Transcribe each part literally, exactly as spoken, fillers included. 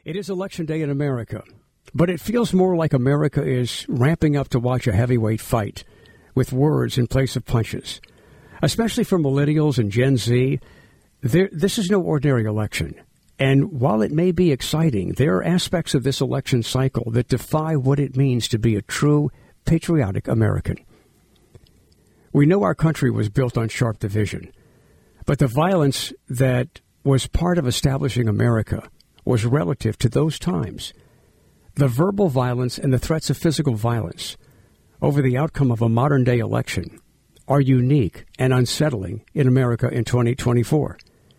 It is Election Day in America, but it feels more like America is ramping up to watch a heavyweight fight with words in place of punches. Especially for millennials and Gen Z, there, this is no ordinary election. And while it may be exciting, there are aspects of this election cycle that defy what it means to be a true patriotic American. We know our country was built on sharp division, but the violence that was part of establishing America was relative to those times. The verbal violence and the threats of physical violence over the outcome of a modern-day election are unique and unsettling in America in twenty twenty-four.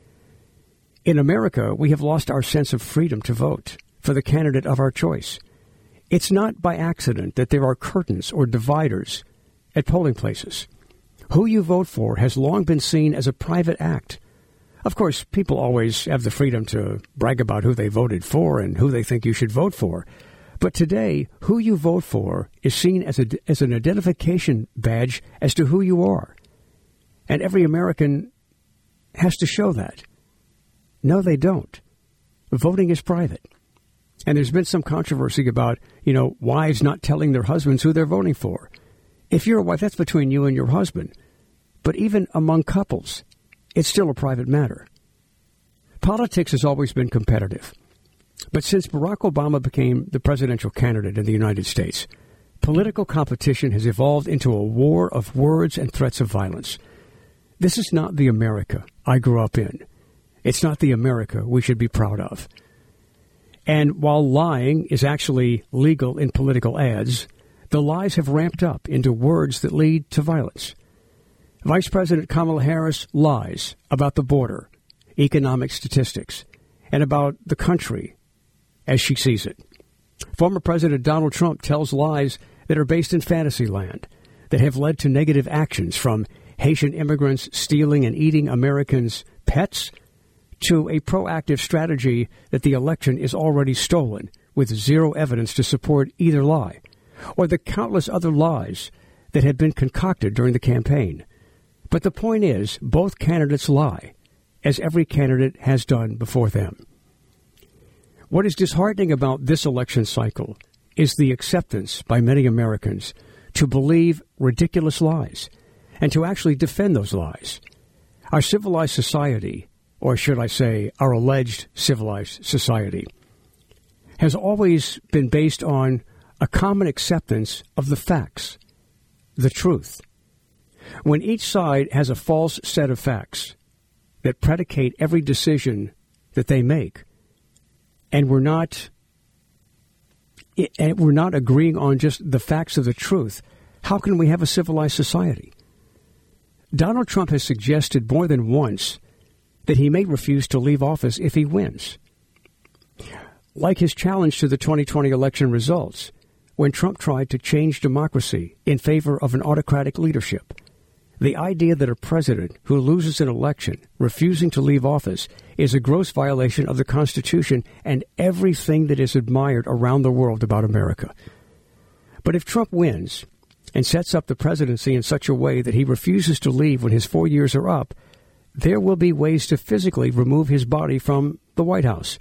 In America, we have lost our sense of freedom to vote for the candidate of our choice. It's not by accident that there are curtains or dividers at polling places. Who you vote for has long been seen as a private act. Of course, people always have the freedom to brag about who they voted for and who they think you should vote for. But today, who you vote for is seen as a, as an identification badge as to who you are. And every American has to show that. No, they don't. Voting is private. And there's been some controversy about, you know, wives not telling their husbands who they're voting for. If you're a wife, that's between you and your husband. But even among couples, it's still a private matter. Politics has always been competitive. But since Barack Obama became the presidential candidate in the United States, political competition has evolved into a war of words and threats of violence. This is not the America I grew up in. It's not the America we should be proud of. And while lying is actually legal in political ads, the lies have ramped up into words that lead to violence. Vice President Kamala Harris lies about the border, economic statistics, and about the country as she sees it. Former President Donald Trump tells lies that are based in fantasy land, that have led to negative actions from Haitian immigrants stealing and eating Americans' pets to a proactive strategy that the election is already stolen with zero evidence to support either lie, or the countless other lies that have been concocted during the campaign. But the point is, both candidates lie, as every candidate has done before them. What is disheartening about this election cycle is the acceptance by many Americans to believe ridiculous lies and to actually defend those lies. Our civilized society, or should I say our alleged civilized society, has always been based on a common acceptance of the facts, the truth. When each side has a false set of facts that predicate every decision that they make, and we're not and we're not agreeing on just the facts of the truth, how can we have a civilized society? Donald Trump has suggested more than once that he may refuse to leave office if he wins. Like his challenge to the twenty twenty election results, when Trump tried to change democracy in favor of an autocratic leadership. The idea that a president who loses an election, refusing to leave office, is a gross violation of the Constitution and everything that is admired around the world about America. But if Trump wins and sets up the presidency in such a way that he refuses to leave when his four years are up, there will be ways to physically remove his body from the White House.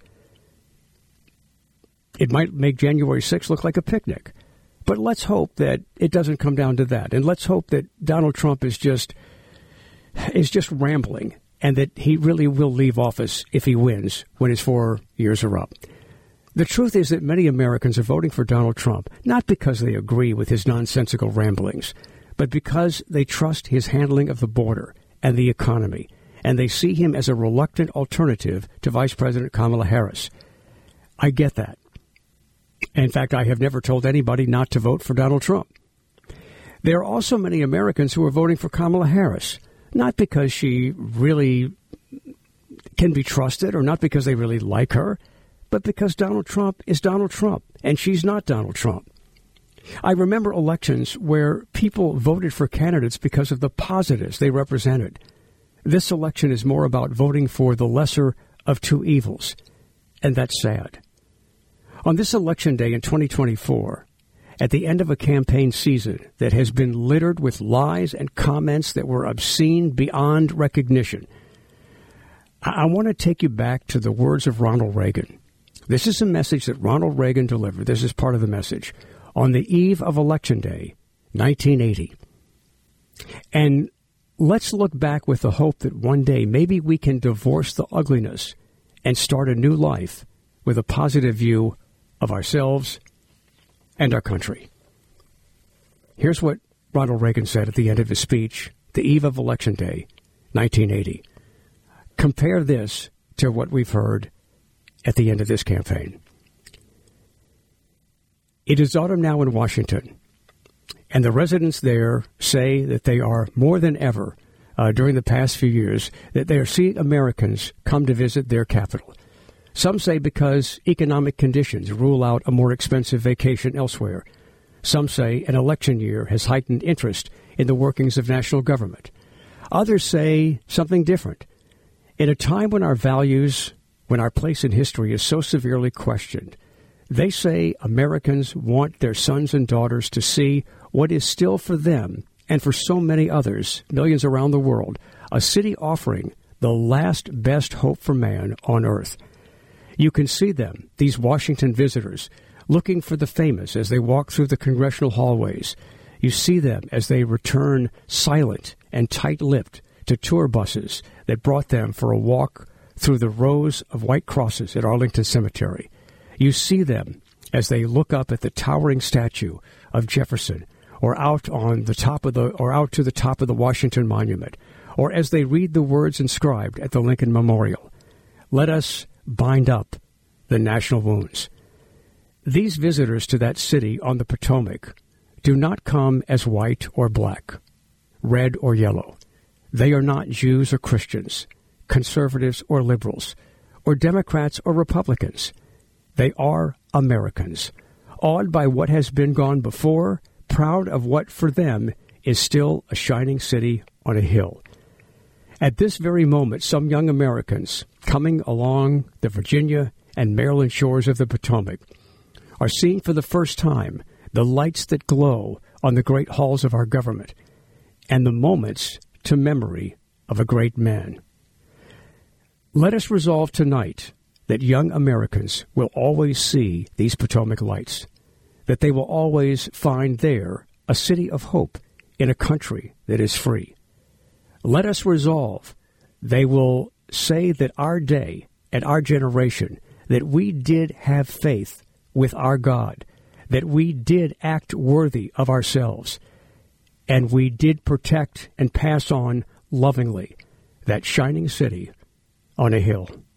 It might make January sixth look like a picnic. But let's hope that it doesn't come down to that. And let's hope that Donald Trump is just is just rambling and that he really will leave office if he wins when his four years are up. The truth is that many Americans are voting for Donald Trump, not because they agree with his nonsensical ramblings, but because they trust his handling of the border and the economy, and they see him as a reluctant alternative to Vice President Kamala Harris. I get that. In fact, I have never told anybody not to vote for Donald Trump. There are also many Americans who are voting for Kamala Harris, not because she really can be trusted or not because they really like her, but because Donald Trump is Donald Trump and she's not Donald Trump. I remember elections where people voted for candidates because of the positives they represented. This election is more about voting for the lesser of two evils, and that's sad. On this election day in twenty twenty-four, at the end of a campaign season that has been littered with lies and comments that were obscene beyond recognition, I, I want to take you back to the words of Ronald Reagan, This is a message that Ronald Reagan delivered. This is part of the message on the eve of Election Day, nineteen eighty. And let's look back with the hope that one day maybe we can divorce the ugliness and start a new life with a positive view of ourselves and our country. Here's what Ronald Reagan said at the end of his speech, the eve of Election Day, nineteen eighty. Compare this to what we've heard at the end of this campaign. It is autumn now in Washington, and the residents there say that they are more than ever uh, during the past few years that they are seeing Americans come to visit their capital. Some say because economic conditions rule out a more expensive vacation elsewhere. Some say an election year has heightened interest in the workings of national government. Others say something different. In a time when our values, when our place in history is so severely questioned, they say Americans want their sons and daughters to see what is still for them, and for so many others, millions around the world, a city offering the last best hope for man on earth. You can see them, these Washington visitors, looking for the famous as they walk through the congressional hallways. You see them as they return silent and tight-lipped to tour buses that brought them for a walk through the rows of white crosses at Arlington Cemetery. You see them as they look up at the towering statue of Jefferson, or out on the top of the, or out to the top of the Washington Monument, or as they read the words inscribed at the Lincoln Memorial. Let us bind up the national wounds. These visitors to that city on the Potomac do not come as white or black, red or yellow. They are not Jews or Christians, conservatives or liberals, or Democrats or Republicans. They are Americans, awed by what has been gone before, proud of what for them is still a shining city on a hill. At this very moment, some young Americans coming along the Virginia and Maryland shores of the Potomac are seeing for the first time the lights that glow on the great halls of our government and the moments to memory of a great man. Let us resolve tonight that young Americans will always see these Potomac lights, that they will always find there a city of hope in a country that is free. Let us resolve they will say that our day and our generation, that we did have faith with our God, that we did act worthy of ourselves, and we did protect and pass on lovingly that shining city on a hill.